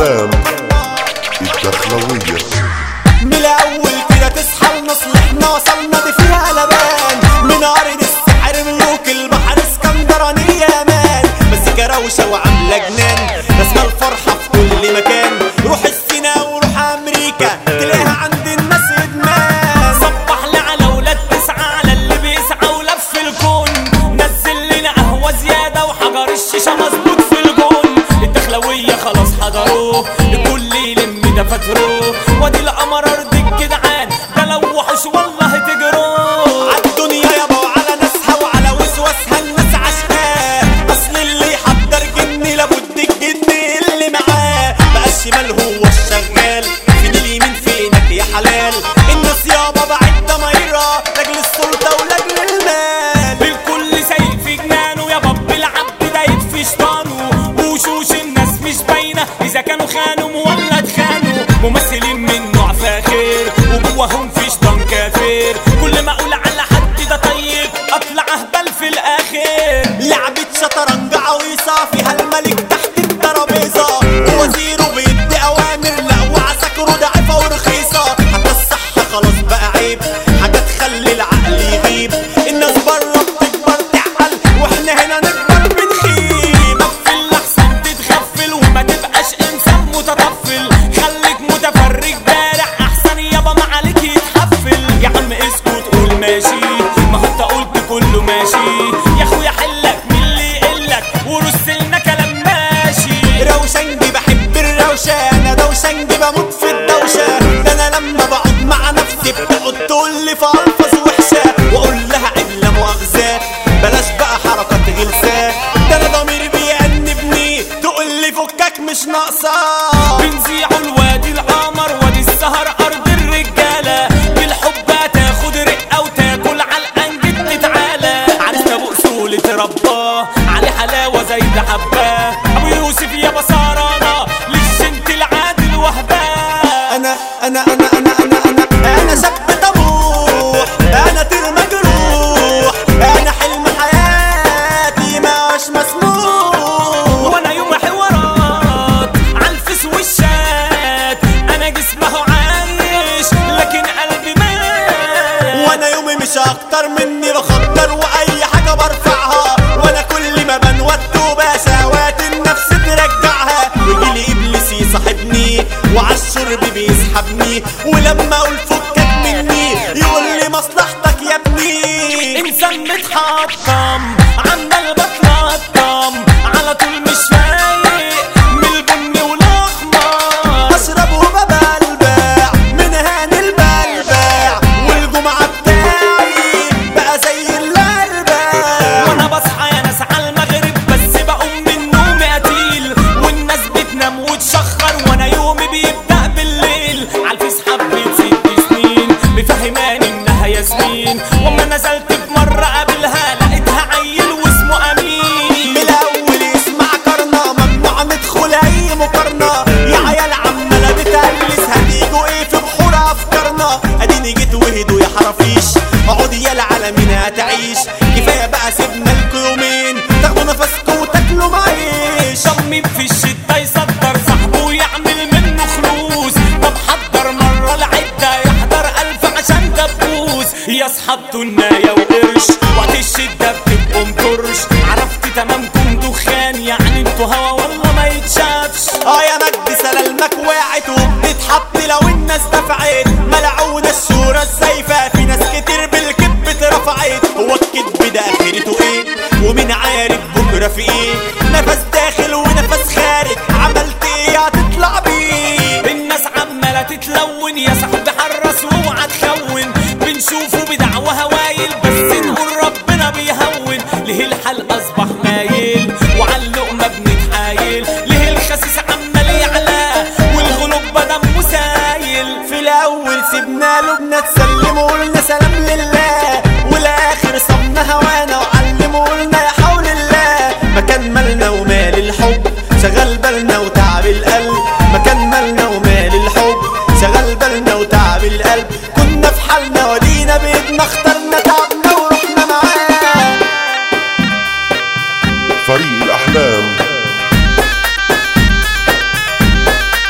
الأحلام الدخلوية. من الأول كده تصحى لنصل احنا وصلنا دي فيها لبان من أرض السحر ملوك البحر اسكندرانية يا مان. مزيكا روشة وعاملة جنان رسمة الفرحة في كل مكان. روح السينا وروح أمريكا تلاقيها عند الناس إدمان. صبح لي على ولاد تسعة على اللي بيسعى ولف الكون. نزل لنا قهوة زيادة وحجر الشيشة مظبوط في الجون. الدخلوية خلاص حضروه الكل يلم دفاتره. وادي القمر أرض الجدعان ده لو وحش والله تجروه. عالدنيا يابا وعلى ناسها وعلى وسواسها الناس عشقاه. أصل اللي يحضر جني لابد الجني اللي معاه. بقى الشمال هو الشغال فين اليمين فينك يا حلال. الناس يابا بعد ضمايرها لاجل السلطة ولاجل المال. الكل سايق في جنانه يا باب العبد دايب في شطانه. وشوش الناس مش باينة إذا كانوا خانوا ولا اتخانوا. ممثلين من نوع فاخر وجواهم في شطان كافر. كل ما أقول على حد ده طيب أطلع أهبل في الآخر. لعبة شطرنج عويصة فيها الملك تحت الترابيزة. ووزيره بيدي أوامر لا وعساكره ضعيفة ورخيصة. حتى الصحة خلاص بقى عيب حاجة تخلي العقل يغيب. الناس بره بتكبر تعقل واحنا هنا نكبر بنخيب. غفل أحسن تتغفل وما تبقاش إنسان متطفل. خليك متفرج بارع أحسن يابا ما عليك يتحفل. يا عم اسكت قول ماشي ما هو انت قلت كله ماشي. يا اخويا حلك من اللي يقلك ورسلنا كلام ماشي. روشنجي بحب الروشة أنا دوشنجي بموت في الدوشة. ده أنا لما بقعد مع نفسي بتقعد تقولي في ألفاظ وحشة. وأقول لها إلا مؤاخذة بلاش بقى حركات غلسة. ده أنا ضميري بيأنبني تقولي فكك مش ناقصة. بنزيعوا الوادي القمر وادي السهر أرض الرجالة. بالحب هتاخد رقة وتاكل علقان جد تعالى. عرفت أبو أصول ترباه عليه حلاوة زي ده حباه. أبو يوسف يا بصارانة للشنت العادل وهباه. أنا شاب طموح أنا طير مجروح. أنا حلم حياتي ماش مسموح. وانا يوم حوارات عالفس والشات. انا جسمه عايش لكن قلبي مات. وانا يومي مش اكتر مني بخطر واي حاجة برفعها. وانا كل ما بنوت وبشهوات النفس ترجعها. ويجيلي ابليس يصاحبني وعالشرب بيسحبني. ولما اقول فكك مني يقول لي مصلحتك يا ابني. انسان متحطم عمال بتلطم على طول مش فايق من البن والاحمر. اشرب وببلبع من هان البلبع. والجمعة بتاعي بقى زي الاربع. وانا بصحى يا ناس على المغرب بس بقوم من نومي قتيل. والناس بتنام وتشخر وانا يومي بيبدأ بالليل. عالفيس حبيت 6 سنين مفهماني انها ياسمين. وما نزلت بمرة قابلها لقيتها عيل واسمه امين. من الاول يسمع كرنا ممنوع ندخل اي مقارنة. يا عيال عمالة بتقلس هتيجوا ايه في بحور افكارنا. اديني جيت وهدوا يا حرافيش اقعدي يا العالمين هتعيش. كفاية بقى سيبنا لكوا يومين تاخدوا نفسكوا وتاكلوا معيش. ضمي في الشتا يصدر صاحبه ويعمل منه خلوص. طب حضر مرة العدة يحضر 1000 عشان دبوس. يا اصحاب تناية وقرش وقت الشدة بتبقوا مطرش. عرفت تمامكم دخان يعني انتوا هوا والله ما يتشافش. يا مجد سلالمك وقعت وبتتحط لو الناس دفعت. ملعونة الشورى الزايفة في ناس كتير بالكذب اترفعت. هو الكذب ده اخرته ايه ومين عارف بكرة في ايه. نفس داخل ونفس خارج عملت ايه هتطلع بيه. الناس عمالة تتلون يا صاحبي حرص واوعى تخون. بنشوفه بدعوة هوايل بس نقول ربنا بيهون. ليه الحال اصبح مايل وعاللقمة بنتحايل. ليه الخسيس عمال يعلى والغلوب بدا مسايل. في الاول سيبنا له بنتسلم وقلنا سلام لله. والاخر صبنا هوانا وعلمه قلنا يا حول الله. مكان مالنا ومال الحب شغل بالنا وتعب القلب. مكان مالنا ومال الحب شغل بالنا وتعب القلب. كنا في حالنا ودينا بيدنا اخترنا تعبنا ورحنا معاه. فريق الأحلام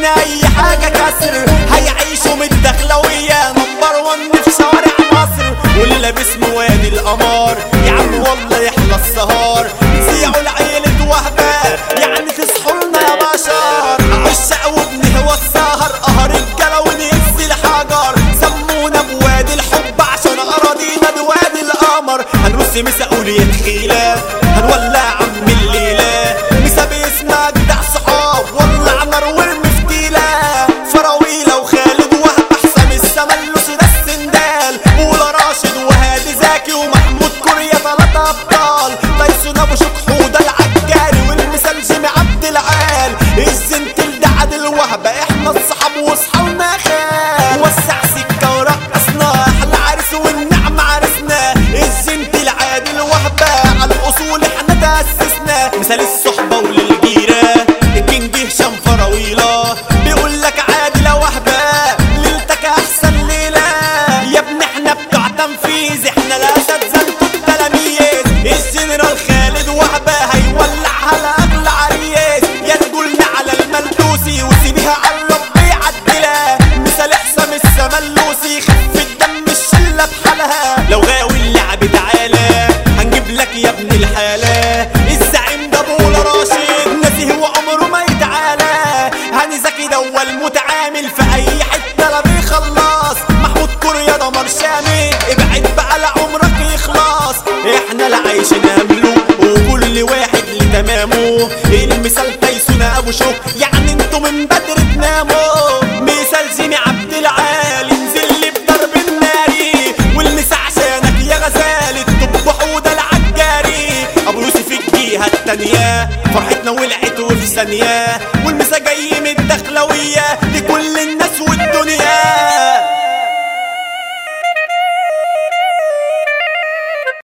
هنا اي حاجة كسر، هيعيشوا من الدخلوية نمبر 1 في شوارع مصر، واللي لابس مواد القمار يا عم والله يحلى السهار. نسيعوا لعيلة وهبة يعني تصحوا لنا يا بشر، عشق وبنهوى السهر قهر الجلا ونهز الحجر، سمونا بوادي الحب عشان اراضينا بوادي القمر. هنرص مسؤولية خيلة هنولع عم الليلة، مسا باسمها جدع صحاب ولع نار والمفتيلة، فراويلة وخالد وهب حسام السملوسي ده السندال، بولا راشد وهادي زكي ومحمود كوريا 3 ابطال، تايسون ابو شكحودة العجاري والمثال جيمي عبد العال، الزنتل ده عادل وهبة احنا الصحاب وصحابنا خال، وسع سكة ورقصنا احلى عرس والنعم عرسنا، الزنتل عادل وهبة على الاصول احنا تأسسنا، مثال الصحبة وللجيرة الكينج هشام فراويلة بيقول لك عادل وهبة ليلتك احسن ليلة، يا ابن احنا بتوع تنفيذ احنا الاسد زنتوا التلاميذ، الجنرال خالد وهبة هيولعها لاغلى عريس، يا تقولنا على الملدوسي وسيبيها على الرب يعدلها، مثال حسام السملوسي خف الدم الشلة بحالها، لو غاوي اللعب تعالى هنجيب لك يا ابن الحالة، الزعيم ده بولا راشد نزيه وعمره ما يتعالى، هاني زكي ده هو المتعامل في اي حتة لا بيخلص، محمود كوريا ده مار شامي ابعد بقى لعمرك يخلص، احنا لا عايشين امله وكل واحد لتمامه، المثال تايسون ابو شوك يعني انتوا من بدر تناموا، مثال جيمي عبد العال انزل لي بضرب الناري، والمسا عشانك يا غزال الطب حوده العجاري، ابو يوسف الجهه التانيه فرحتنا ولعت وفي ثانيه، والمسا جاي من الدخلويه لكل الناس والدنيا.